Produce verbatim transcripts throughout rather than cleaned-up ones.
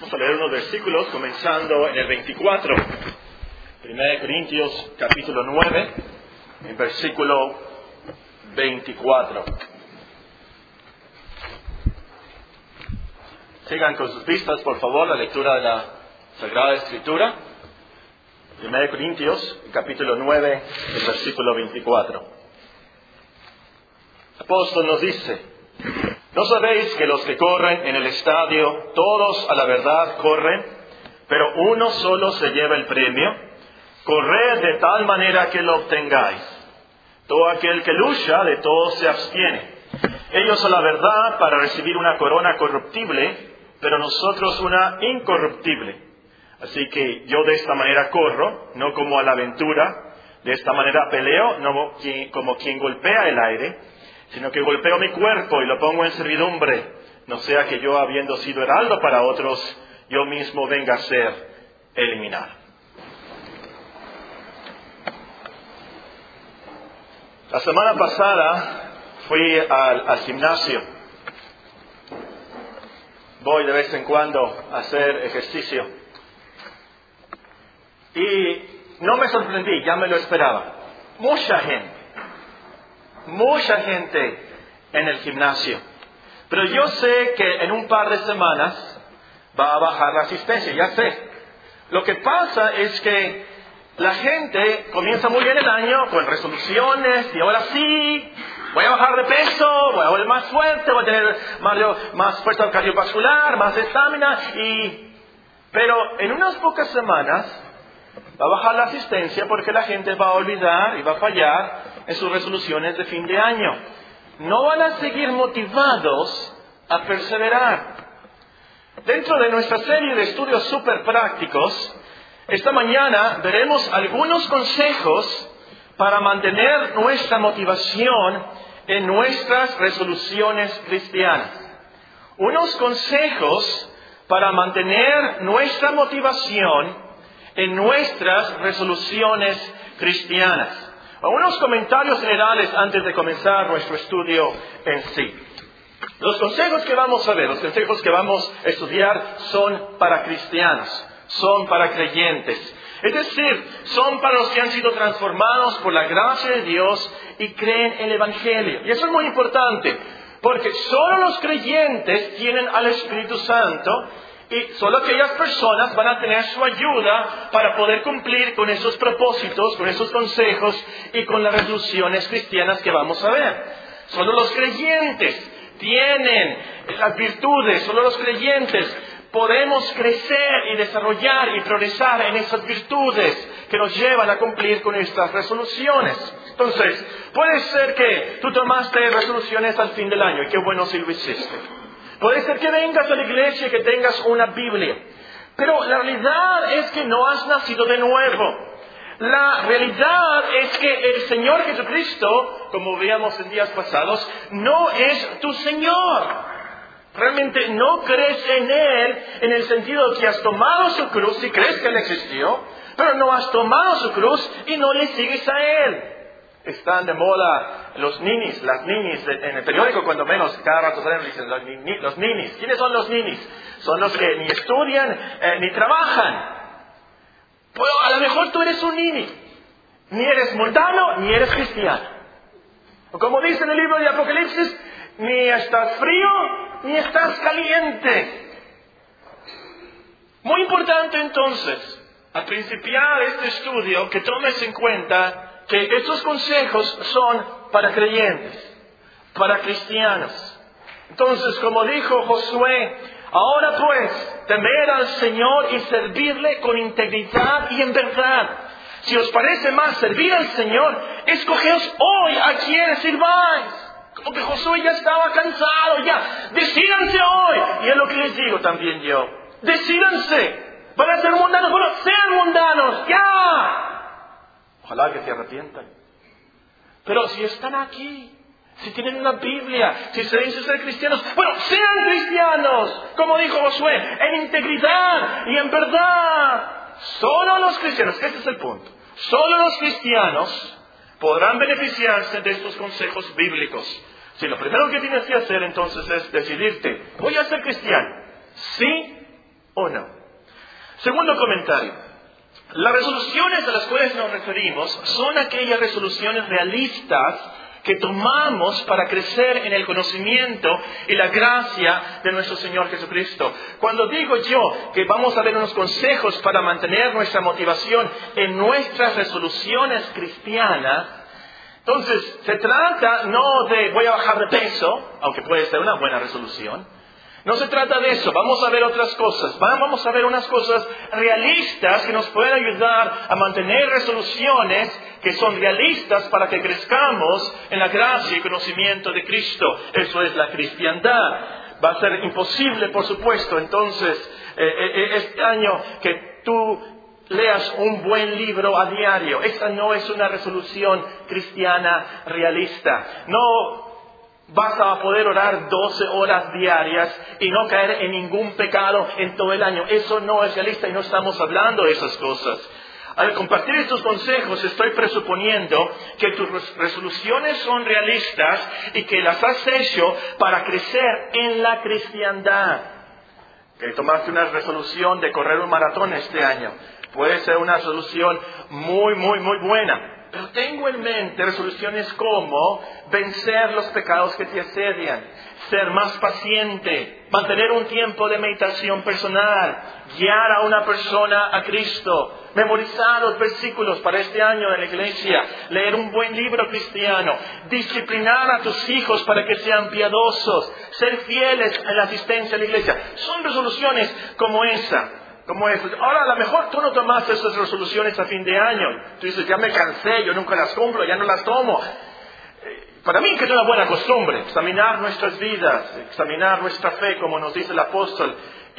Vamos a leer unos versículos comenzando en el veinticuatro. Primera de Corintios, capítulo nueve, en versículo veinticuatro. Sigan con sus vistas, por favor, la lectura de la Sagrada Escritura. Primera de Corintios, capítulo nueve, el versículo veinticuatro. El apóstol nos dice: ¿no sabéis que los que corren en el estadio, todos a la verdad corren, pero uno solo se lleva el premio? Corred de tal manera que lo obtengáis. Todo aquel que lucha, de todo se abstiene. Ellos a la verdad para recibir una corona corruptible, pero nosotros una incorruptible. Así que yo de esta manera corro, no como a la aventura. De esta manera peleo, no como quien golpea el aire, sino que golpeo mi cuerpo y lo pongo en servidumbre, no sea que yo, habiendo sido heraldo para otros, yo mismo venga a ser eliminado. La semana pasada fui al, al gimnasio. Voy de vez en cuando a hacer ejercicio. Y no me sorprendí, ya me lo esperaba. Mucha gente. Mucha gente en el gimnasio. Pero yo sé que en un par de semanas va a bajar la asistencia, ya sé. Lo que pasa es que la gente comienza muy bien el año con resoluciones y ahora sí, voy a bajar de peso, voy a volver más fuerte, voy a tener más, más fuerza cardiovascular, más estamina. Y... Pero en unas pocas semanas va a bajar la asistencia porque la gente va a olvidar y va a fallar en sus resoluciones de fin de año. No van a seguir motivados a perseverar. Dentro de nuestra serie de estudios súper prácticos, esta mañana veremos algunos consejos para mantener nuestra motivación en nuestras resoluciones cristianas. Unos consejos para mantener nuestra motivación en nuestras resoluciones cristianas. Unos comentarios generales antes de comenzar nuestro estudio en sí. Los consejos que vamos a ver, los consejos que vamos a estudiar son para cristianos, son para creyentes. Es decir, son para los que han sido transformados por la gracia de Dios y creen en el Evangelio. Y eso es muy importante, porque solo los creyentes tienen al Espíritu Santo. Y solo aquellas personas van a tener su ayuda para poder cumplir con esos propósitos, con esos consejos y con las resoluciones cristianas que vamos a ver. Solo los creyentes tienen las virtudes, solo los creyentes podemos crecer y desarrollar y progresar en esas virtudes que nos llevan a cumplir con estas resoluciones. Entonces, puede ser que tú tomaste resoluciones al fin del año y qué bueno si lo hiciste. Puede ser que vengas a la iglesia y que tengas una Biblia. Pero la realidad es que no has nacido de nuevo. La realidad es que el Señor Jesucristo, como veíamos en días pasados, no es tu Señor. Realmente no crees en Él en el sentido de que has tomado su cruz y crees que Él existió, pero no has tomado su cruz y no le sigues a Él. Están de moda los ninis, las ninis, en el periódico cuando menos, cada rato salen y dicen los, ni, los ninis. ¿Quiénes son los ninis? Son los que ni estudian eh, ni trabajan. Pues a lo mejor tú eres un nini. Ni eres mundano, ni eres cristiano. O como dice en el libro de Apocalipsis, ni estás frío, ni estás caliente. Muy importante entonces, al principiar este estudio, que tomes en cuenta que estos consejos son para creyentes, para cristianos. Entonces, como dijo Josué, ahora pues, temer al Señor y servirle con integridad y en verdad. Si os parece más servir al Señor, escogeos hoy a quienes sirváis. Como que Josué ya estaba cansado, ya. Decídanse hoy. Y es lo que les digo también yo. Decídanse. Van a ser mundanos, bueno, sean mundanos, ya. Ojalá que se arrepientan. Pero si están aquí, si tienen una Biblia, si se dicen ser cristianos, bueno, sean cristianos, como dijo Josué, en integridad y en verdad. Solo los cristianos, este es el punto, solo los cristianos podrán beneficiarse de estos consejos bíblicos. Si lo primero que tienes que hacer entonces es decidirte, voy a ser cristiano, sí ¿O no? Segundo comentario. Las resoluciones a las cuales nos referimos son aquellas resoluciones realistas que tomamos para crecer en el conocimiento y la gracia de nuestro Señor Jesucristo. Cuando digo yo que vamos a ver unos consejos para mantener nuestra motivación en nuestras resoluciones cristianas, entonces se trata no de voy a bajar de peso, aunque puede ser una buena resolución. No se trata de eso, vamos a ver otras cosas, vamos a ver unas cosas realistas que nos pueden ayudar a mantener resoluciones que son realistas para que crezcamos en la gracia y conocimiento de Cristo. Eso es la cristiandad. Va a ser imposible, por supuesto, entonces, eh, eh, este año que tú leas un buen libro a diario. Esa no es una resolución cristiana realista. No vas a poder orar doce horas diarias y no caer en ningún pecado en todo el año. Eso no es realista y no estamos hablando de esas cosas. Al compartir estos consejos estoy presuponiendo que tus resoluciones son realistas y que las has hecho para crecer en la cristiandad. Que tomaste una resolución de correr un maratón este año. Puede ser una resolución muy, muy, muy buena. Pero tengo en mente resoluciones como vencer los pecados que te asedian, ser más paciente, mantener un tiempo de meditación personal, guiar a una persona a Cristo, memorizar los versículos para este año de la iglesia, leer un buen libro cristiano, disciplinar a tus hijos para que sean piadosos, ser fieles en la asistencia a la iglesia. Son resoluciones como esa. Como eso. Ahora, a lo mejor tú no tomaste esas resoluciones a fin de año. Tú dices, ya me cansé, yo nunca las cumplo, ya no las tomo. Para mí que es una buena costumbre, examinar nuestras vidas, examinar nuestra fe, como nos dice el apóstol,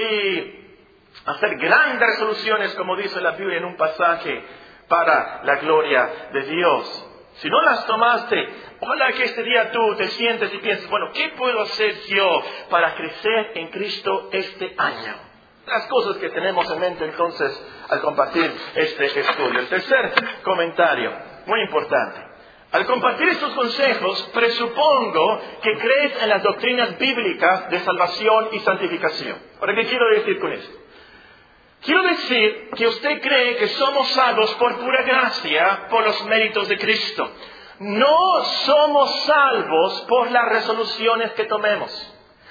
y hacer grandes resoluciones, como dice la Biblia en un pasaje, para la gloria de Dios. Si no las tomaste, ojalá que este día tú te sientes y pienses, bueno, ¿qué puedo hacer yo para crecer en Cristo este año? Las cosas que tenemos en mente entonces al compartir este estudio. El tercer comentario, muy importante. Al compartir estos consejos, presupongo que crees en las doctrinas bíblicas de salvación y santificación. ¿Ahora qué quiero decir con esto? Quiero decir que usted cree que somos salvos por pura gracia, por los méritos de Cristo. No somos salvos por las resoluciones que tomemos.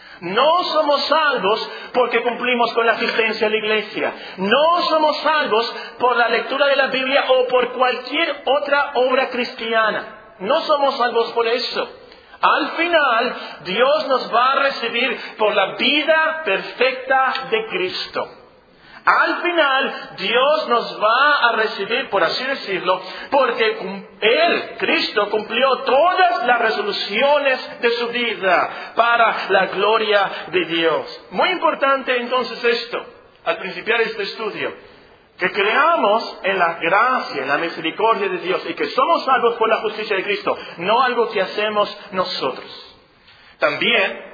No somos salvos porque cumplimos con la asistencia a la iglesia. No somos salvos por la lectura de la Biblia o por cualquier otra obra cristiana. No somos salvos por eso. Al final, Dios nos va a recibir por la vida perfecta de Cristo. Al final, Dios nos va a recibir, por así decirlo, porque Él, Cristo, cumplió todas las resoluciones de su vida para la gloria de Dios. Muy importante entonces esto, al principiar este estudio, que creamos en la gracia, en la misericordia de Dios y que somos salvos por la justicia de Cristo, no algo que hacemos nosotros. También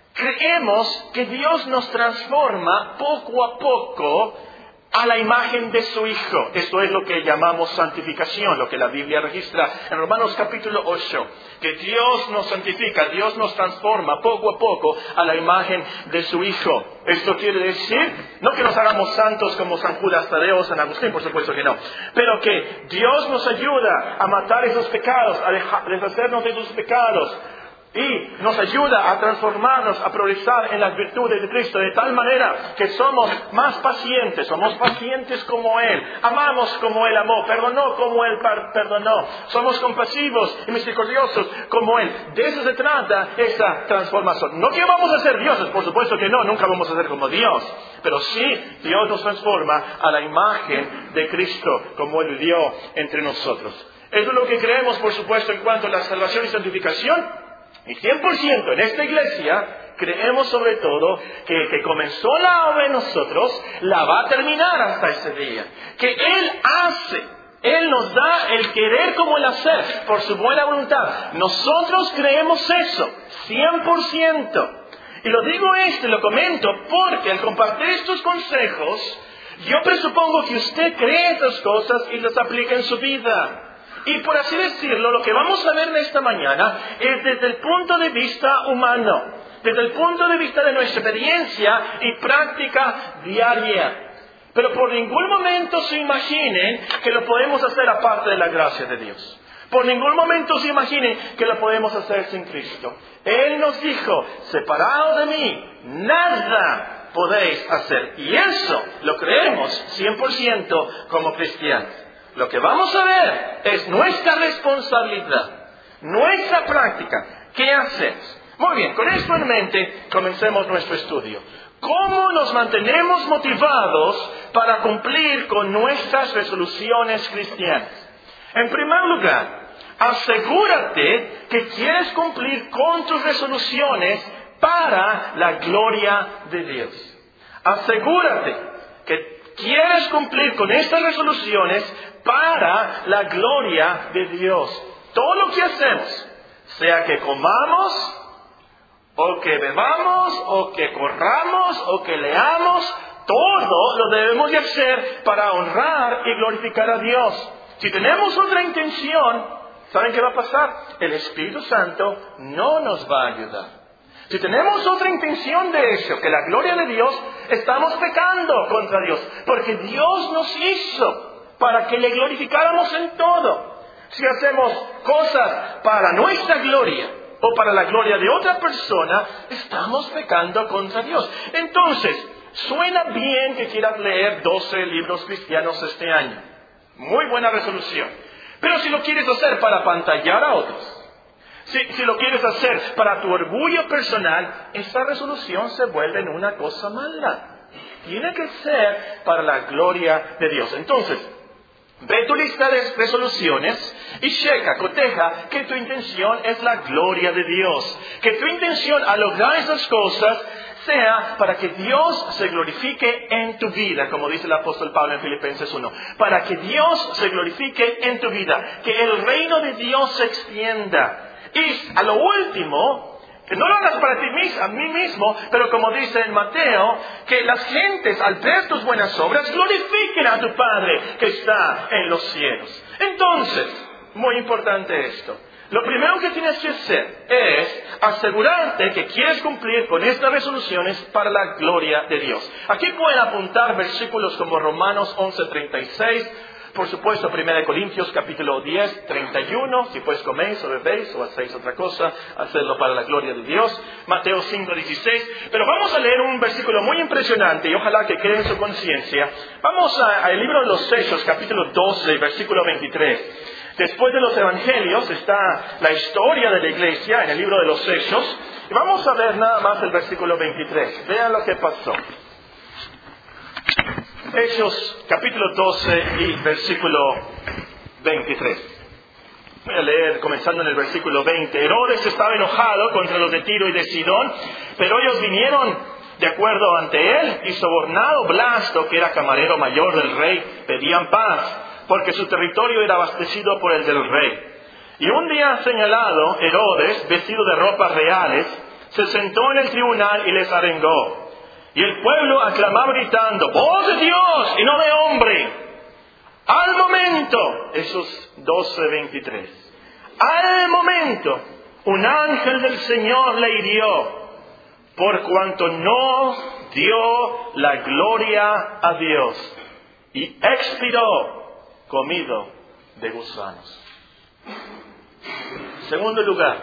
creemos que Dios nos transforma poco a poco a la imagen de su Hijo. Esto es lo que llamamos santificación, lo que la Biblia registra en Romanos capítulo ocho. Que Dios nos santifica, Dios nos transforma poco a poco a la imagen de su Hijo. Esto quiere decir, no que nos hagamos santos como San Judas Tadeo o San Agustín, por supuesto que no. Pero que Dios nos ayuda a matar esos pecados, a deshacernos de esos pecados. Y nos ayuda a transformarnos, a progresar en las virtudes de Cristo, de tal manera que somos más pacientes, somos pacientes como Él, amamos como Él amó, perdonó como Él perdonó, somos compasivos y misericordiosos como Él. De eso se trata esa transformación. No que vamos a ser dioses, por supuesto que no, nunca vamos a ser como Dios, pero sí Dios nos transforma a la imagen de Cristo como Él vivió entre nosotros. Eso es lo que creemos, por supuesto, en cuanto a la salvación y santificación. Y cien por ciento en esta iglesia creemos sobre todo que el que comenzó la obra en nosotros la va a terminar hasta ese día. Que Él hace, Él nos da el querer como el hacer por su buena voluntad. Nosotros creemos eso, cien por ciento. Y lo digo esto y lo comento porque al compartir estos consejos, yo presupongo que usted cree estas cosas y las aplica en su vida. Y por así decirlo, lo que vamos a ver en esta mañana es desde el punto de vista humano, desde el punto de vista de nuestra experiencia y práctica diaria. Pero por ningún momento se imaginen que lo podemos hacer aparte de la gracia de Dios. Por ningún momento se imaginen que lo podemos hacer sin Cristo. Él nos dijo, separado de mí, nada podéis hacer. Y eso lo creemos cien por ciento como cristianos. Lo que vamos a ver es nuestra responsabilidad, nuestra práctica. ¿Qué hacemos? Muy bien, con esto en mente, comencemos nuestro estudio. ¿Cómo nos mantenemos motivados para cumplir con nuestras resoluciones cristianas? En primer lugar, asegúrate que quieres cumplir con tus resoluciones para la gloria de Dios. Asegúrate que quieres cumplir con estas resoluciones para la gloria de Dios. Todo lo que hacemos, sea que comamos, o que bebamos, o que corramos, o que leamos, todo lo debemos de hacer para honrar y glorificar a Dios. Si tenemos otra intención, ¿saben qué va a pasar? El Espíritu Santo no nos va a ayudar. Si tenemos otra intención de eso, que la gloria de Dios, estamos pecando contra Dios. Porque Dios nos hizo para que le glorificáramos en todo. Si hacemos cosas para nuestra gloria o para la gloria de otra persona, estamos pecando contra Dios. Entonces, suena bien que quieras leer doce libros cristianos este año. Muy buena resolución. Pero si lo quieres hacer para apantallar a otros, si, si lo quieres hacer para tu orgullo personal, esa resolución se vuelve en una cosa mala. Tiene que ser para la gloria de Dios. Entonces, ve tu lista de resoluciones y checa, coteja que tu intención es la gloria de Dios. Que tu intención al lograr esas cosas sea para que Dios se glorifique en tu vida, como dice el apóstol Pablo en Filipenses uno. Para que Dios se glorifique en tu vida, que el reino de Dios se extienda. Y a lo último, que no lo hagas para ti mismo, a mí mismo, pero como dice en Mateo, que las gentes al ver tus buenas obras glorifiquen a tu Padre que está en los cielos. Entonces, muy importante esto. Lo primero que tienes que hacer es asegurarte que quieres cumplir con estas resoluciones para la gloria de Dios. Aquí pueden apuntar versículos como Romanos once treinta y seis, por supuesto primera de Corintios capítulo diez, treinta y uno, si pues coméis o bebéis o hacéis otra cosa, hacedlo para la gloria de Dios. Mateo cinco dieciséis, pero vamos a leer un versículo muy impresionante y ojalá que quede en su conciencia. Vamos al libro de los Hechos, capítulo doce, versículo veintitrés. Después de los evangelios está la historia de la iglesia en el libro de los Hechos. Y vamos a ver nada más el versículo veintitrés. Vean lo que pasó. Hechos capítulo doce y versículo veintitrés. Voy a leer comenzando en el versículo veinte. Herodes estaba enojado contra los de Tiro y de Sidón, pero ellos vinieron de acuerdo ante él y sobornado Blasto, que era camarero mayor del rey, pedían paz, porque su territorio era abastecido por el del rey. Y un día señalado, Herodes, vestido de ropas reales, se sentó en el tribunal y les arengó. Y el pueblo aclamaba gritando, ¡voz de Dios y no de hombre! Al momento, esos doce veintitrés, al momento, un ángel del Señor le hirió, por cuanto no dio la gloria a Dios, y expiró comido de gusanos. Segundo lugar,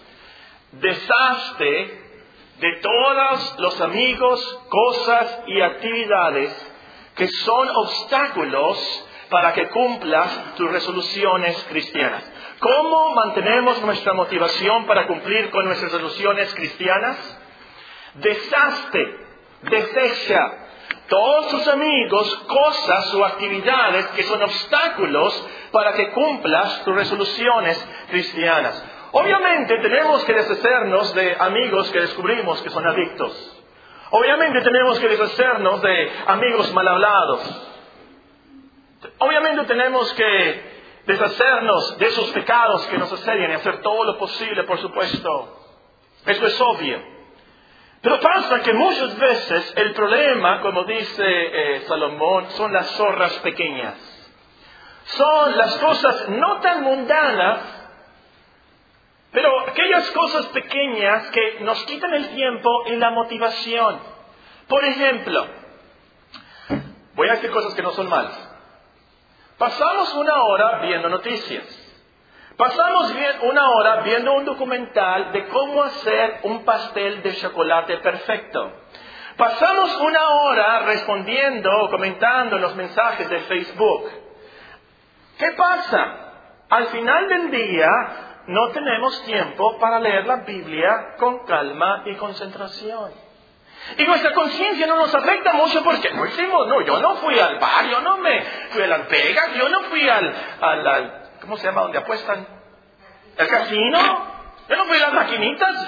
deshazte de todos los amigos, cosas y actividades que son obstáculos para que cumplas tus resoluciones cristianas. ¿Cómo mantenemos nuestra motivación para cumplir con nuestras resoluciones cristianas? Deshazte, desecha todos tus amigos, cosas o actividades que son obstáculos para que cumplas tus resoluciones cristianas. Obviamente tenemos que deshacernos de amigos que descubrimos que son adictos. Obviamente tenemos que deshacernos de amigos mal hablados. Obviamente tenemos que deshacernos de esos pecados que nos asedian y hacer todo lo posible, por supuesto. Esto es obvio. Pero pasa que muchas veces el problema, como dice eh, Salomón, son las zorras pequeñas. Son las cosas no tan mundanas Pero aquellas cosas pequeñas que nos quitan el tiempo y la motivación. Por ejemplo, voy a decir cosas que no son malas. Pasamos una hora viendo noticias. Pasamos una hora viendo un documental de cómo hacer un pastel de chocolate perfecto. Pasamos una hora respondiendo o comentando los mensajes de Facebook. ¿Qué pasa? Al final del día no tenemos tiempo para leer la Biblia con calma y concentración. Y nuestra conciencia no nos afecta mucho porque no hicimos, no, yo no fui al bar, yo no me fui a Las Vegas, yo no fui al, al, al ¿cómo se llama? ¿Donde apuestan? ¿El casino? Yo no fui a las maquinitas.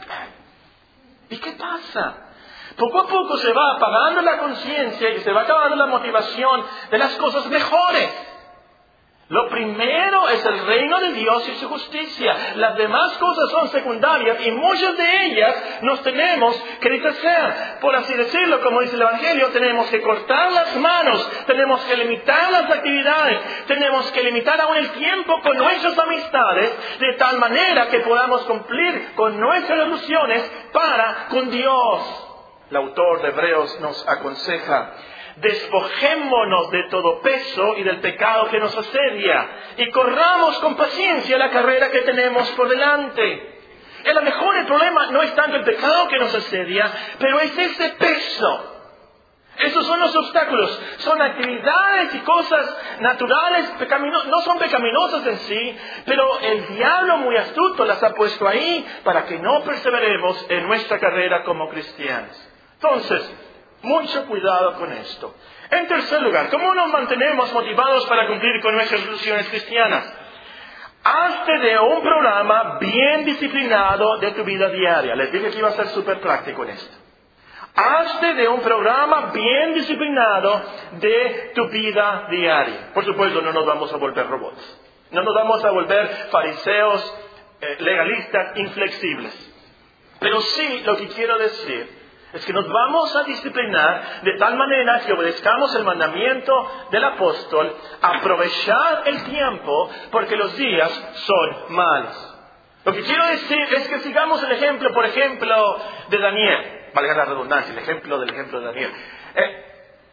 ¿Y qué pasa? Poco a poco se va apagando la conciencia y se va acabando la motivación de las cosas mejores. Lo primero es el reino de Dios y su justicia. Las demás cosas son secundarias y muchas de ellas nos tenemos que deshacer. Por así decirlo, como dice el Evangelio, tenemos que cortar las manos, tenemos que limitar las actividades, tenemos que limitar aún el tiempo con nuestras amistades, de tal manera que podamos cumplir con nuestras ilusiones para con Dios. El autor de Hebreos nos aconseja: despojémonos de todo peso y del pecado que nos asedia y corramos con paciencia la carrera que tenemos por delante. A lo mejor el problema no es tanto el pecado que nos asedia, pero es ese peso. Esos son los obstáculos. Son actividades y cosas naturales, pecamino- no son pecaminosas en sí, pero el diablo muy astuto las ha puesto ahí para que no perseveremos en nuestra carrera como cristianos. Entonces, mucho cuidado con esto. En tercer lugar, ¿cómo nos mantenemos motivados para cumplir con nuestras ilusiones cristianas? Hazte de un programa bien disciplinado de tu vida diaria. Les dije que iba a ser súper práctico en esto. Hazte de un programa bien disciplinado de tu vida diaria. Por supuesto, no nos vamos a volver robots. No nos vamos a volver fariseos, eh, legalistas, inflexibles. Pero sí, lo que quiero decir es que nos vamos a disciplinar de tal manera que obedezcamos el mandamiento del apóstol, aprovechar el tiempo porque los días son malos. Lo que quiero decir es que sigamos el ejemplo, por ejemplo, de Daniel. Valga la redundancia, el ejemplo del ejemplo de Daniel. Eh,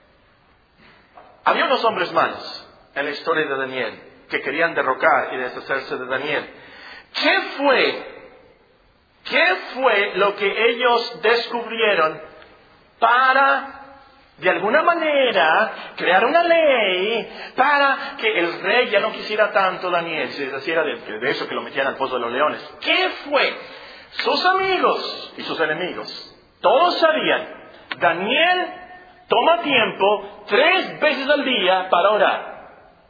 había unos hombres malos en la historia de Daniel que querían derrocar y deshacerse de Daniel. ¿Qué fue? ¿Qué fue lo que ellos descubrieron para, de alguna manera, crear una ley para que el rey ya no quisiera tanto a Daniel, se deshaciera de, de eso, que lo metían al pozo de los leones? ¿Qué fue? Sus amigos y sus enemigos, todos sabían, Daniel toma tiempo tres veces al día para orar.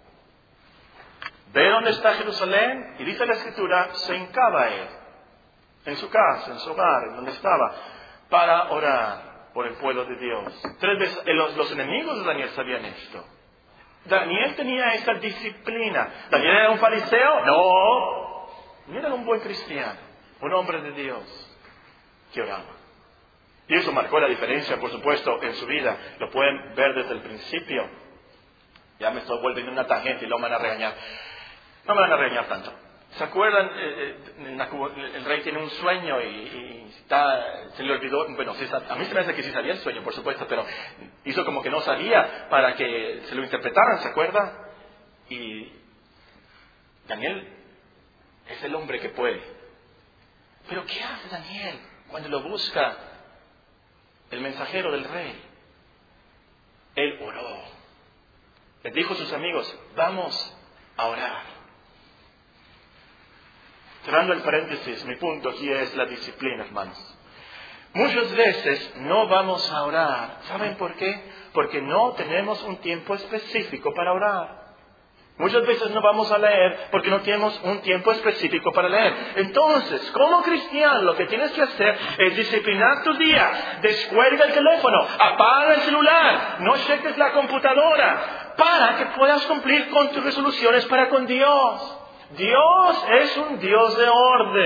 Ve dónde está Jerusalén y dice la Escritura, se hincaba él en su casa, en su hogar, en donde estaba, para orar por el pueblo de Dios. Tres veces, los, los enemigos de Daniel sabían esto. Daniel tenía esa disciplina. ¿Daniel era un fariseo? No. Daniel era un buen cristiano, un hombre de Dios que oraba. Y eso marcó la diferencia, por supuesto, en su vida. Lo pueden ver desde el principio. Ya me estoy volviendo una tangente y lo van a regañar. No me van a regañar tanto. ¿Se acuerdan? Eh, eh, el rey tiene un sueño y, y está, se le olvidó. Bueno, a mí se me hace que sí sabía el sueño, por supuesto, pero hizo como que no sabía para que se lo interpretaran, ¿se acuerda? Y Daniel es el hombre que puede. Pero ¿qué hace Daniel cuando lo busca el mensajero del rey? Él oró. Les dijo a sus amigos, vamos a orar. Cerrando el paréntesis, mi punto aquí es la disciplina, hermanos. Muchas veces no vamos a orar. ¿Saben por qué? Porque no tenemos un tiempo específico para orar. Muchas veces no vamos a leer porque no tenemos un tiempo específico para leer. Entonces, como cristiano, lo que tienes que hacer es disciplinar tu día. Descuelga el teléfono, apaga el celular, no cheques la computadora, para que puedas cumplir con tus resoluciones para con Dios. Dios es un Dios de orden.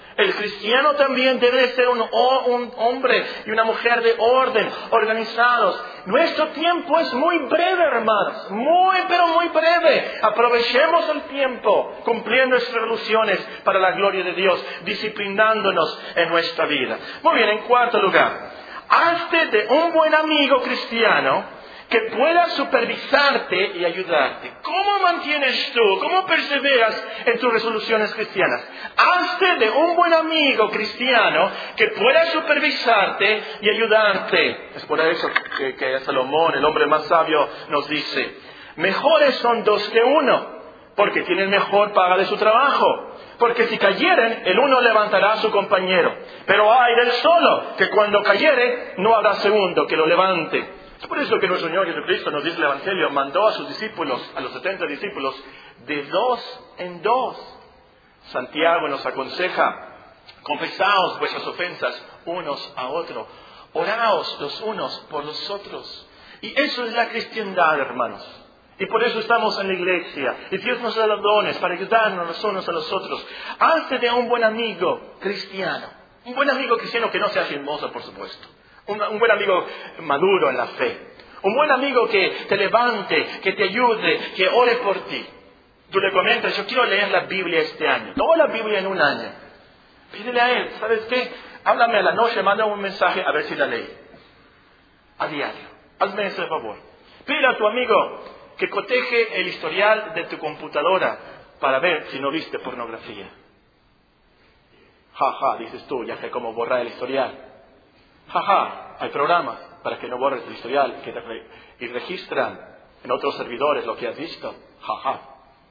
El cristiano también debe ser un, un hombre y una mujer de orden, organizados. Nuestro tiempo es muy breve, hermanos, muy, pero muy breve. Aprovechemos el tiempo cumpliendo nuestras resoluciones para la gloria de Dios, disciplinándonos en nuestra vida. Muy bien, en cuarto lugar, hazte de un buen amigo cristiano que pueda supervisarte y ayudarte. ¿Cómo mantienes tú? ¿Cómo perseveras en tus resoluciones cristianas? Hazte de un buen amigo cristiano que pueda supervisarte y ayudarte. Es por eso que, que Salomón, el hombre más sabio, nos dice, mejores son dos que uno, porque tienen mejor paga de su trabajo. Porque si cayeren, el uno levantará a su compañero. Pero ay del solo, que cuando cayere, no habrá segundo que lo levante. Es por eso que nuestro Señor Jesucristo nos dice el Evangelio, mandó a sus discípulos, a los setenta discípulos, de dos en dos. Santiago nos aconseja, confesaos vuestras ofensas unos a otros, oraos los unos por los otros. Y eso es la cristiandad, hermanos. Y por eso estamos en la iglesia. Y Dios nos da los dones para ayudarnos los unos a los otros. Hazte de un buen amigo cristiano. Un buen amigo cristiano que no sea chismoso, por supuesto. Un, un buen amigo maduro en la fe. Un buen amigo que te levante, que te ayude, que ore por ti. Tú le comentas, yo quiero leer la Biblia este año. Toda la Biblia en un año. Pídele a él, ¿sabes qué? Háblame a la noche, mándame un mensaje a ver si la leí. A diario. Hazme ese favor. Pídele a tu amigo que coteje el historial de tu computadora para ver si no viste pornografía. Ja, ja, dices tú, ya sé cómo borrar el historial. Ja, ja, hay programas para que no borres el historial que te re- y registran en otros servidores lo que has visto. Ja, ja.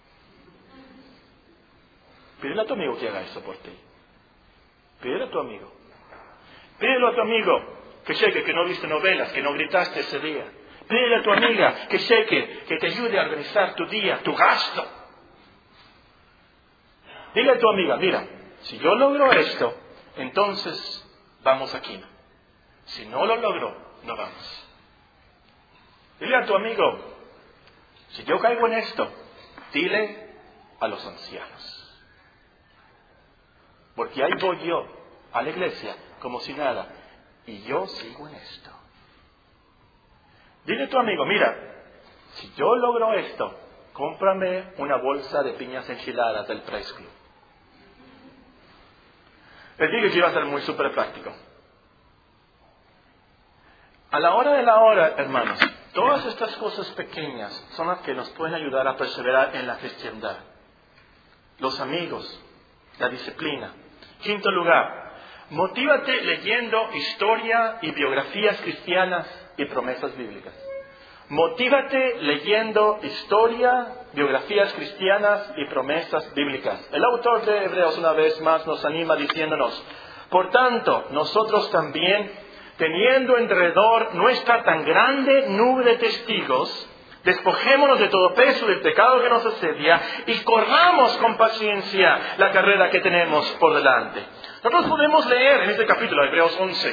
Pídele a tu amigo que haga eso por ti. Pídele a tu amigo. Pídele a tu amigo que cheque que no viste novelas, que no gritaste ese día. Pídele a tu amiga que cheque, que te ayude a organizar tu día, tu gasto. Dile a tu amiga, mira, si yo logro esto, entonces vamos aquí. Si no lo logro, no vamos. Dile a tu amigo, si yo caigo en esto, dile a los ancianos. Porque ahí voy yo a la iglesia como si nada, y yo sigo en esto. Dile a tu amigo, mira, si yo logro esto, cómprame una bolsa de piñas enchiladas del Press Club. Les dije que iba a ser muy súper práctico. A la hora de la hora, hermanos, todas estas cosas pequeñas son las que nos pueden ayudar a perseverar en la cristiandad. Los amigos, la disciplina. Quinto lugar, motívate leyendo historia y biografías cristianas y promesas bíblicas. Motívate leyendo historia, biografías cristianas y promesas bíblicas. El autor de Hebreos una vez más nos anima diciéndonos, por tanto, nosotros también, teniendo alrededor nuestra tan grande nube de testigos, despojémonos de todo peso del pecado que nos asedia y corramos con paciencia la carrera que tenemos por delante. Nosotros podemos leer en este capítulo de Hebreos once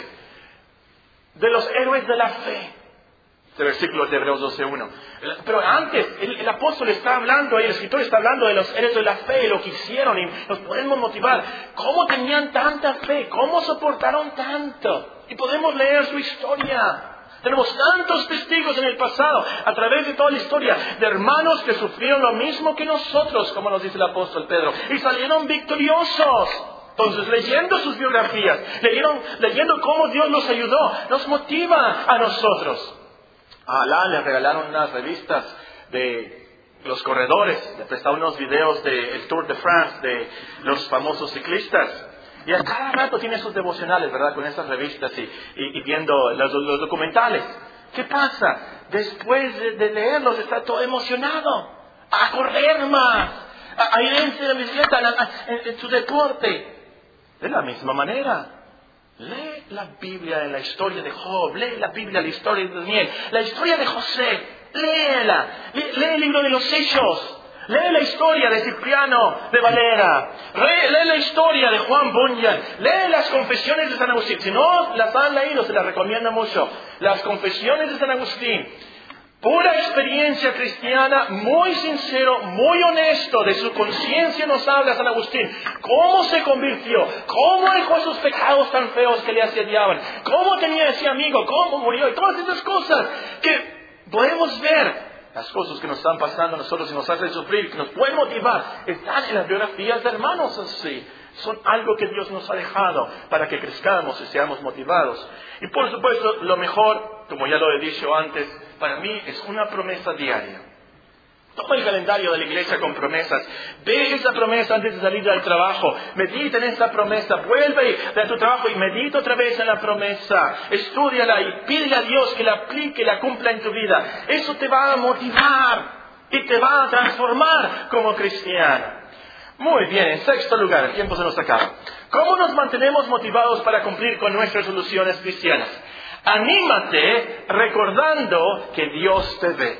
de los héroes de la fe. Este versículo de Hebreos doce uno. Pero antes, el, el apóstol está hablando, el escritor está hablando de los héroes de la fe, lo que hicieron, y nos podemos motivar. ¿Cómo tenían tanta fe? ¿Cómo soportaron tanto? Y podemos leer su historia. Tenemos tantos testigos en el pasado, a través de toda la historia, de hermanos que sufrieron lo mismo que nosotros, como nos dice el apóstol Pedro, y salieron victoriosos. Entonces, leyendo sus biografías, leyendo, leyendo cómo Dios los ayudó, nos motiva a nosotros. A Alá le regalaron unas revistas de los corredores, le prestaron unos videos del Tour de France, de los famosos ciclistas. Y a cada rato tiene sus devocionales, ¿verdad? Con esas revistas y, y, y viendo los, los documentales. ¿Qué pasa? Después de, de leerlos está todo emocionado. A correr más. A, a ir en la bicicleta, a, a, en, en su deporte. De la misma manera. Lee la Biblia en la historia de Job, lee la Biblia en la historia de Daniel, la historia de José, léela, lee, lee el libro de los Hechos, lee la historia de Cipriano de Valera, lee, lee la historia de Juan Bunyan, lee las confesiones de San Agustín. Si no las han leído, se las recomiendo mucho. Las confesiones de San Agustín. pura experiencia cristiana, muy sincero, muy honesto, de su conciencia nos habla San Agustín. ¿Cómo se convirtió? ¿Cómo dejó esos pecados tan feos que le asediaban? ¿Cómo tenía ese amigo? ¿Cómo murió? Y todas esas cosas que podemos ver. Las cosas que nos están pasando a nosotros y nos hacen sufrir, que nos pueden motivar, están en las biografías de hermanos así. Son algo que Dios nos ha dejado para que crezcamos y seamos motivados. Y por supuesto, lo mejor, como ya lo he dicho antes, para mí es una promesa diaria. Toma el calendario de la iglesia con promesas. Ve esa promesa antes de salir del trabajo. Medita en esa promesa. Vuelve de tu trabajo y medita otra vez en la promesa. Estúdiala y pídele a Dios que la aplique y la cumpla en tu vida. Eso te va a motivar y te va a transformar como cristiano. Muy bien, en sexto lugar, el tiempo se nos acaba. ¿Cómo nos mantenemos motivados para cumplir con nuestras soluciones cristianas? Anímate recordando que Dios te ve.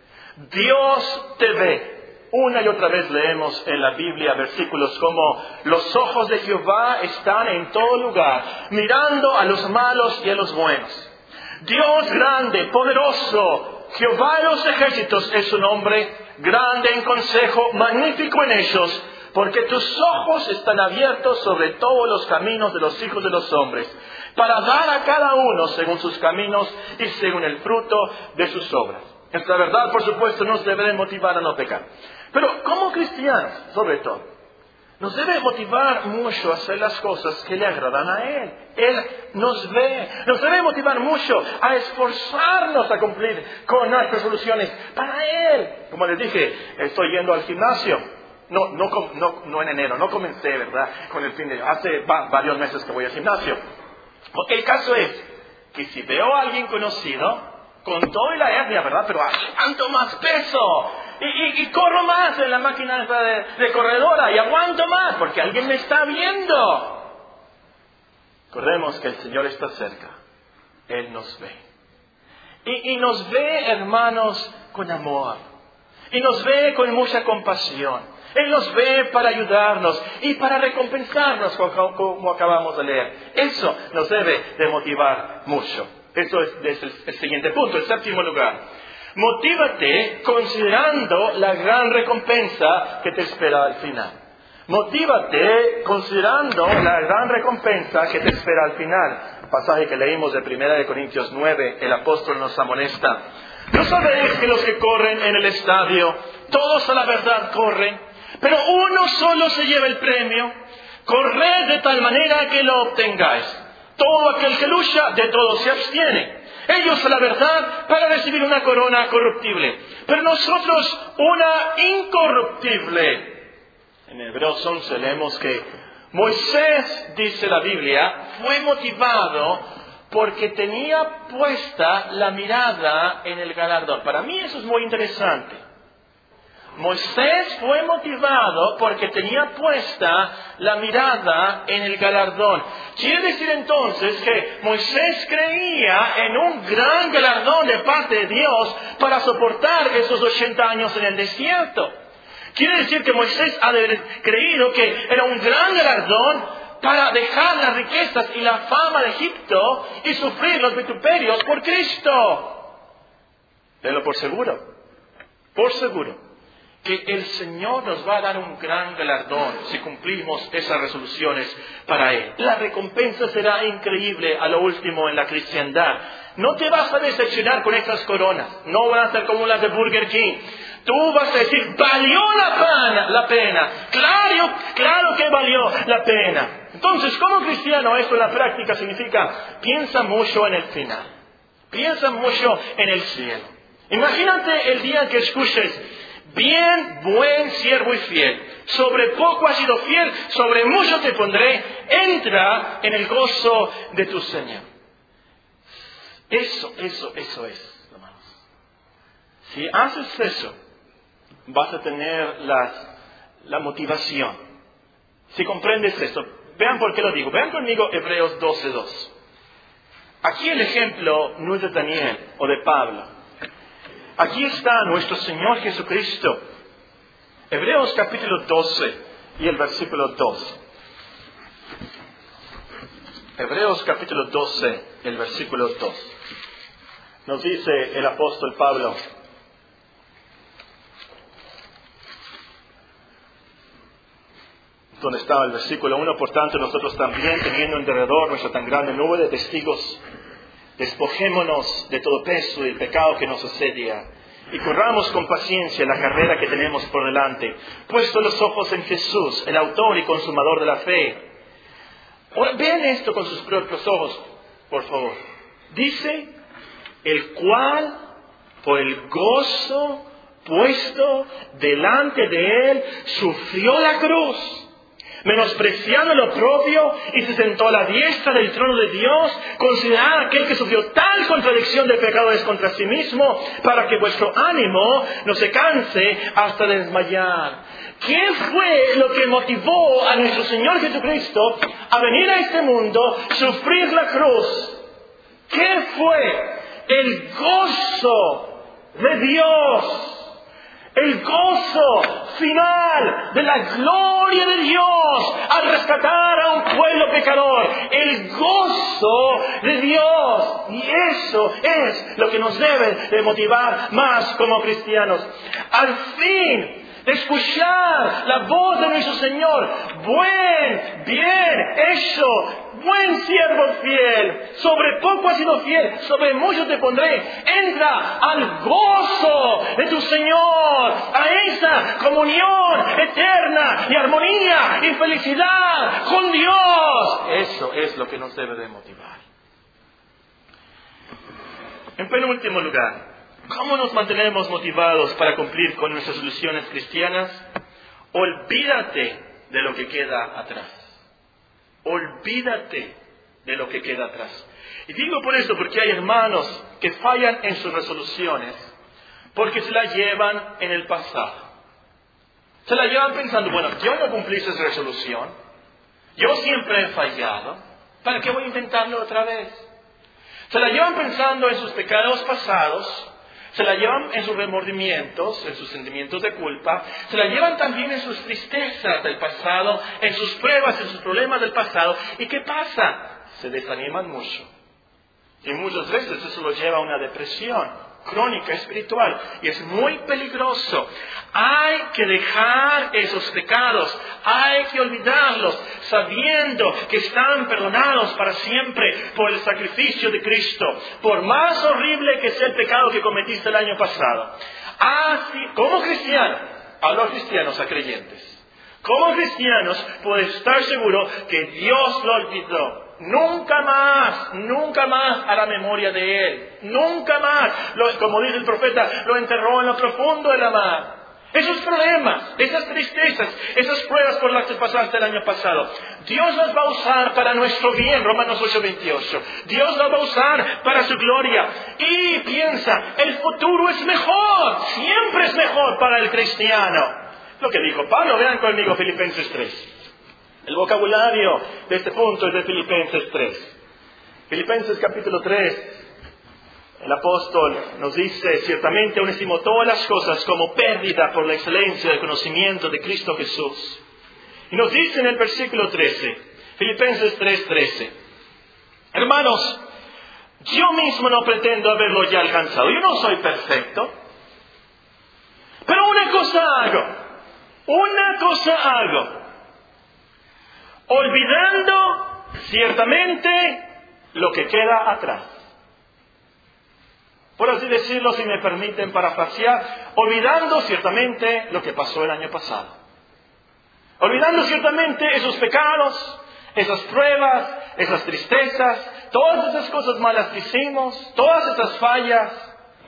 Dios te ve. Una y otra vez leemos en la Biblia versículos como: los ojos de Jehová están en todo lugar, mirando a los malos y a los buenos. Dios grande, poderoso, Jehová de los ejércitos es su nombre, grande en consejo, magnífico en hechos, porque tus ojos están abiertos sobre todos los caminos de los hijos de los hombres, para dar a cada uno según sus caminos y según el fruto de sus obras. Esta verdad, por supuesto, nos debe motivar a no pecar. Pero como cristianos, sobre todo, nos debe motivar mucho a hacer las cosas que le agradan a Él. Él nos ve. Nos debe motivar mucho a esforzarnos a cumplir con nuestras soluciones para Él. Como les dije, estoy yendo al gimnasio. No, no, no, no en enero, no comencé, ¿verdad? Con el fin de... Hace va, varios meses que voy al gimnasio. El caso es que si veo a alguien conocido, con todo y la hernia, ¿verdad? Pero aguanto más peso. Y, y, y corro más en la máquina de, de corredora. Y aguanto más, porque alguien me está viendo. Recordemos que el Señor está cerca. Él nos ve. Y, y nos ve, hermanos, con amor. Y nos ve con mucha compasión. Él nos ve para ayudarnos y para recompensarnos, como, como acabamos de leer. Eso nos debe de motivar mucho. Eso es, es el, el siguiente punto, el séptimo lugar. Motívate considerando la gran recompensa que te espera al final. Motívate considerando la gran recompensa que te espera al final. Pasaje que leímos de primera de Corintios nueve, el apóstol nos amonesta. ¿No sabéis que los que corren en el estadio, todos a la verdad corren, pero uno solo se lleva el premio? Corred de tal manera que lo obtengáis. Todo aquel que lucha, de todo se abstiene. Ellos a la verdad para recibir una corona corruptible, pero nosotros una incorruptible. En Hebreos once leemos que Moisés, dice la Biblia, fue motivado porque tenía puesta la mirada en el galardón. Para mí eso es muy interesante. Moisés fue motivado porque tenía puesta la mirada en el galardón. Quiere decir entonces que Moisés creía en un gran galardón de parte de Dios para soportar esos ochenta años en el desierto. Quiere decir que Moisés ha de haber creído que era un gran galardón para dejar las riquezas y la fama de Egipto y sufrir los vituperios por Cristo. Tenlo por seguro, por seguro, que el Señor nos va a dar un gran galardón si cumplimos esas resoluciones para Él. La recompensa será increíble a lo último en la cristiandad. No te vas a decepcionar con estas coronas. No van a ser como las de Burger King. Tú vas a decir, valió la pena, la pena. Claro, claro que valió la pena. Entonces, como cristiano, esto en la práctica significa, piensa mucho en el final. Piensa mucho en el cielo. Imagínate el día que escuches, bien, buen siervo y fiel. Sobre poco has sido fiel, sobre mucho te pondré. Entra en el gozo de tu Señor. Eso, eso, eso es, hermanos. Si haces eso, vas a tener las, la motivación. Si comprendes eso, vean por qué lo digo. Vean conmigo Hebreos doce dos. Aquí el ejemplo no es de Daniel o de Pablo. Aquí está nuestro Señor Jesucristo. Hebreos capítulo doce y el versículo dos. Hebreos capítulo doce, el versículo dos. Nos dice el apóstol Pablo, donde estaba el versículo uno, por tanto nosotros también, teniendo en derredor nuestra tan grande nube de testigos, despojémonos de todo peso y el pecado que nos asedia, y corramos con paciencia la carrera que tenemos por delante, puesto los ojos en Jesús, el autor y consumador de la fe. Ahora, vean esto con sus propios ojos, por favor. Dice, el cual, por el gozo puesto delante de él, sufrió la cruz, menospreciando el oprobio, y se sentó a la diestra del trono de Dios. Considerad aquel que sufrió tal contradicción de pecadores contra sí mismo, para que vuestro ánimo no se canse hasta desmayar. ¿Qué fue lo que motivó a nuestro Señor Jesucristo a venir a este mundo, sufrir la cruz? ¿Qué fue? El gozo de Dios. El gozo final de la gloria de Dios al rescatar a un pueblo pecador. El gozo de Dios. Y eso es lo que nos debe de motivar más como cristianos. Al fin, escuchar la voz de nuestro Señor. Buen, bien hecho, buen siervo fiel. Sobre poco has sido fiel, sobre mucho te pondré. Entra al gozo de tu Señor, a esa comunión eterna y armonía y felicidad con Dios. Eso es lo que nos debe de motivar. En penúltimo lugar, ¿cómo nos mantenemos motivados para cumplir con nuestras soluciones cristianas? Olvídate de lo que queda atrás. Olvídate de lo que queda atrás. Y digo por eso porque hay hermanos que fallan en sus resoluciones porque se la llevan en el pasado. Se la llevan pensando, bueno, yo no cumplí esa resolución, yo siempre he fallado, ¿para qué voy a intentarlo otra vez? Se la llevan pensando en sus pecados pasados, se la llevan en sus remordimientos, en sus sentimientos de culpa, se la llevan también en sus tristezas del pasado, en sus pruebas, en sus problemas del pasado. ¿Y qué pasa? Se desaniman mucho. Y muchas veces eso los lleva a una depresión crónica espiritual. Y es muy peligroso. Hay que dejar esos pecados, hay que olvidarlos, sabiendo que están perdonados para siempre por el sacrificio de Cristo. Por más horrible que sea el pecado que cometiste el año pasado. Así, como cristiano, hablo a cristianos, a creyentes. Como cristianos, puedes estar seguro que Dios lo olvidó. Nunca más, nunca más a la memoria de Él. Nunca más, lo, como dice el profeta, lo enterró en lo profundo de la mar. Esos problemas, esas tristezas, esas pruebas por las que pasaste el año pasado, Dios las va a usar para nuestro bien, Romanos ocho veintiocho. Dios las va a usar para su gloria. Y piensa, el futuro es mejor, siempre es mejor para el cristiano. Lo que dijo Pablo, vean conmigo Filipenses tres. El vocabulario de este punto es de Filipenses tres. Filipenses capítulo tres. El apóstol nos dice, ciertamente aún estimo todas las cosas como pérdida por la excelencia del conocimiento de Cristo Jesús. Y nos dice en el versículo trece, Filipenses tres trece, hermanos, yo mismo no pretendo haberlo ya alcanzado. Yo no soy perfecto. Pero una cosa hago, una cosa hago. Olvidando ciertamente lo que queda atrás. Por así decirlo, si me permiten parafrasear, olvidando ciertamente lo que pasó el año pasado. Olvidando ciertamente esos pecados, esas pruebas, esas tristezas, todas esas cosas malas que hicimos, todas esas fallas,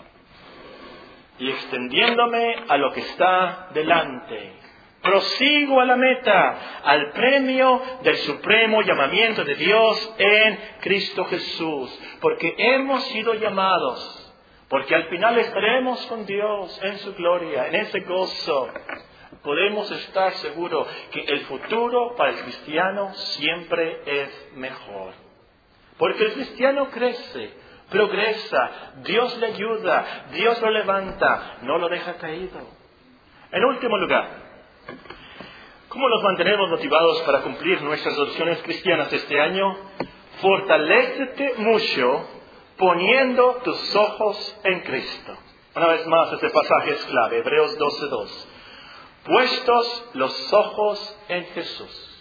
y extendiéndome a lo que está delante. Prosigo a la meta, al premio del supremo llamamiento de Dios en Cristo Jesús. Porque hemos sido llamados, porque al final estaremos con Dios en su gloria, en ese gozo. Podemos estar seguros que el futuro para el cristiano siempre es mejor. Porque el cristiano crece, progresa, Dios le ayuda, Dios lo levanta, no lo deja caído. En último lugar, ¿cómo nos mantenemos motivados para cumplir nuestras opciones cristianas este año? Fortalécete mucho poniendo tus ojos en Cristo. Una vez más, este pasaje es clave, Hebreos doce dos. Puestos los ojos en Jesús.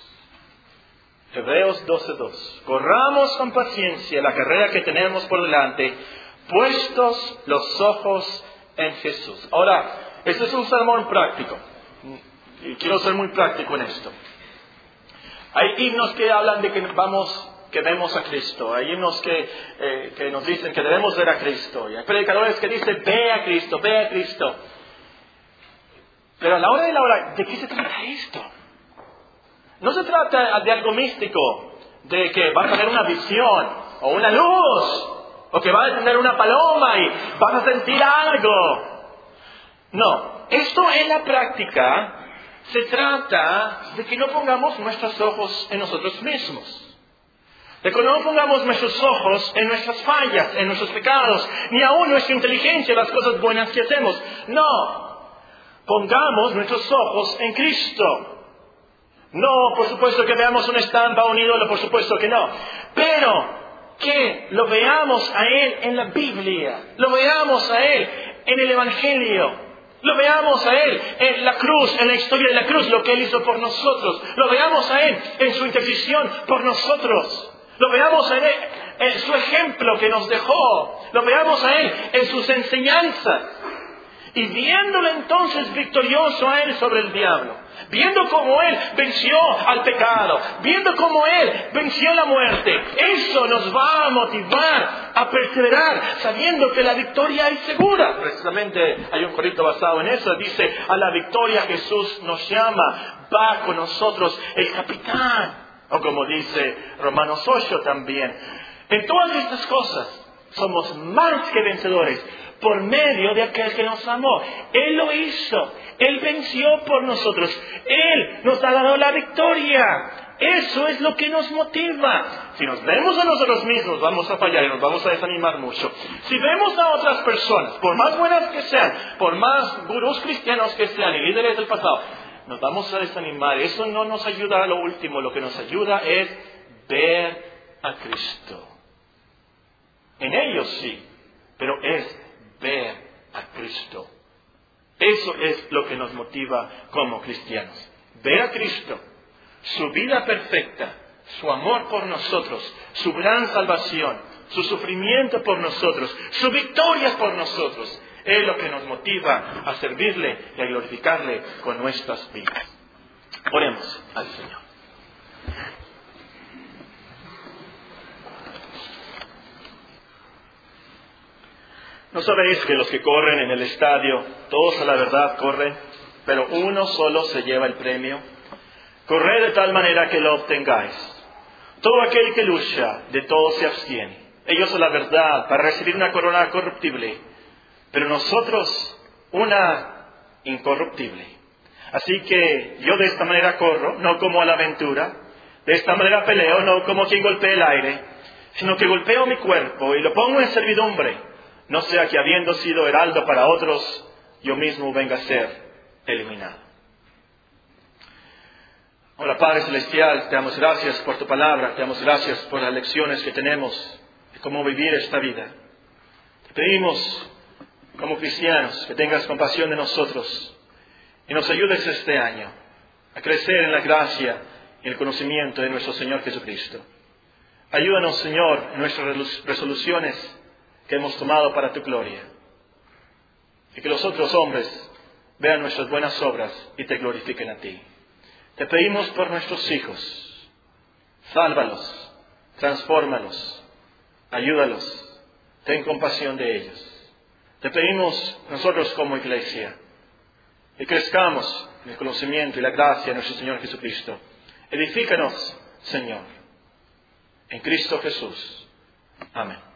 Hebreos doce dos. Corramos con paciencia la carrera que tenemos por delante, puestos los ojos en Jesús. Ahora, este es un sermón práctico. Y quiero ser muy práctico en esto. Hay himnos que hablan de que vamos, que vemos a Cristo. Hay himnos que, eh, que nos dicen que debemos ver a Cristo. Y hay predicadores que dicen, ve a Cristo, ve a Cristo. Pero a la hora de la hora, ¿de qué se trata esto? No se trata de algo místico, de que vas a tener una visión, o una luz, o que vas a tener una paloma y vas a sentir algo. No, esto en la práctica se trata de que no pongamos nuestros ojos en nosotros mismos. De que no pongamos nuestros ojos en nuestras fallas, en nuestros pecados, ni aún nuestra inteligencia, las cosas buenas que hacemos. No, pongamos nuestros ojos en Cristo. No, por supuesto que veamos una estampa o un ídolo, por supuesto que no. Pero que lo veamos a Él en la Biblia, lo veamos a Él en el Evangelio, lo veamos a Él en la cruz, en la historia de la cruz, lo que Él hizo por nosotros, lo veamos a Él en su intercesión por nosotros, lo veamos a Él en su ejemplo que nos dejó, lo veamos a Él en sus enseñanzas. Y viéndolo entonces victorioso a Él sobre el diablo, viendo cómo Él venció al pecado, viendo cómo Él venció la muerte, eso nos va a motivar a perseverar, sabiendo que la victoria es segura. Precisamente hay un corito basado en eso, dice, a la victoria Jesús nos llama, va con nosotros el capitán. O como dice Romanos ocho también. En todas estas cosas somos más que vencedores por medio de aquel que nos amó. Él lo hizo. Él venció por nosotros. Él nos ha dado la victoria. Eso es lo que nos motiva. Si nos vemos a nosotros mismos, vamos a fallar y nos vamos a desanimar mucho. Si vemos a otras personas, por más buenas que sean, por más gurús cristianos que sean y líderes del pasado, nos vamos a desanimar. Eso no nos ayuda a lo último. Lo que nos ayuda es ver a Cristo. En ellos sí, pero es ver a Cristo. Eso es lo que nos motiva como cristianos. Ver a Cristo, su vida perfecta, su amor por nosotros, su gran salvación, su sufrimiento por nosotros, su victoria por nosotros. Es lo que nos motiva a servirle y a glorificarle con nuestras vidas. Oremos al Señor. ¿No sabéis que los que corren en el estadio, todos a la verdad corren, pero uno solo se lleva el premio? Corred de tal manera que lo obtengáis. Todo aquel que lucha, de todo se abstiene. Ellos a la verdad, para recibir una corona corruptible, pero nosotros una incorruptible. Así que yo de esta manera corro, no como a la aventura. De esta manera peleo, no como quien golpea el aire, sino que golpeo mi cuerpo y lo pongo en servidumbre. No sea que habiendo sido heraldo para otros, yo mismo venga a ser eliminado. Hola Padre Celestial, te damos gracias por tu palabra, te damos gracias por las lecciones que tenemos de cómo vivir esta vida. Te pedimos, como cristianos, que tengas compasión de nosotros y nos ayudes este año a crecer en la gracia y el conocimiento de nuestro Señor Jesucristo. Ayúdanos, Señor, en nuestras resoluciones que hemos tomado para tu gloria. Y que los otros hombres vean nuestras buenas obras y te glorifiquen a ti. Te pedimos por nuestros hijos. Sálvalos, transfórmalos, ayúdalos, ten compasión de ellos. Te pedimos nosotros como iglesia que crezcamos en el conocimiento y la gracia de nuestro Señor Jesucristo. Edifícanos, Señor, en Cristo Jesús. Amén.